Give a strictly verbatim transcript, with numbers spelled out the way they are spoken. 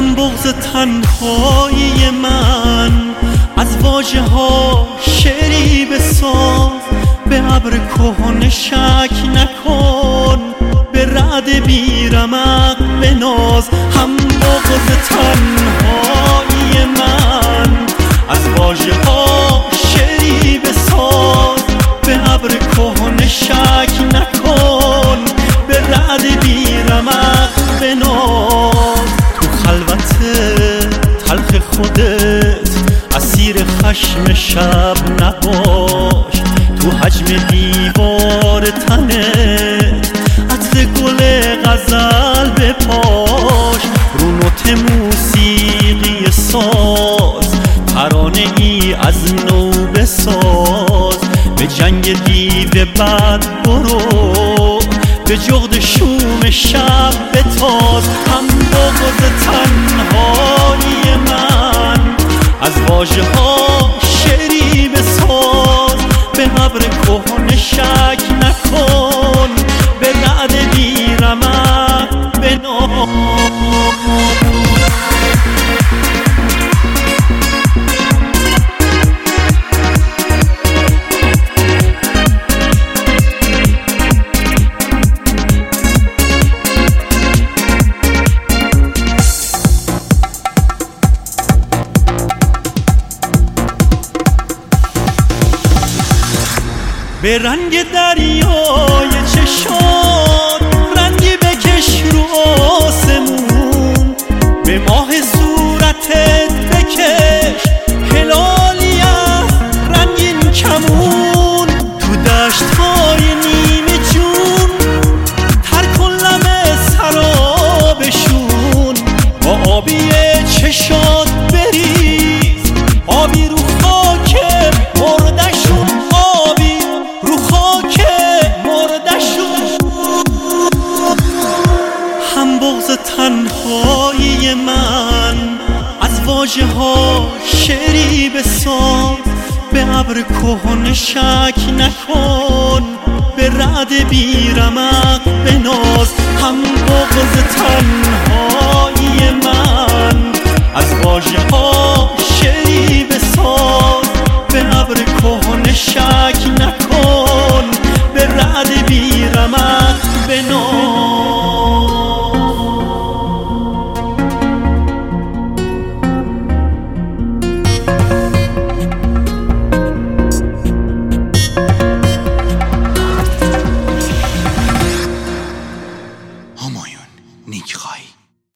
هم بغض تنهایی من، از واژه ها شعری بساز، به ابر کهنه شک نکن، به رعد بی رمق بناز. هم بغض تنهایی من، از واژه ها شعری بساز، به ابر کهنه شک نکن، به رعد بی رمق بناز. تو خلوت تلخ خودت اسیر خشم شب نباش، تو حجم دیوار تنت عطر گل غزل بپاش. رو نوت موسیقی ساز، ترانه ای از نو بساز، به جنگ دیو بد برو، به جغد شوم شب بتاز. هم بغض تنهایی من، از واژه ها شعری بساز، به ابر کهنه شک نکن، به رعد بی رمق بناز. به رنگ دریای چشات رنگی بکش رو آسمون، به ماه صورتت بکش هلالی از رنگین کمون. تو دشت‌های نیمه جون تر کن لب سرابشون، با آبی چشات بریز آبی رو خاک مردشون، آبی رو خاک مردشون. هم بغض تنهایی من، از واژه ها شعری بساز، به ابر کهنه شک نکن، به رعد بی رمق بناز. هم بغض تنهایی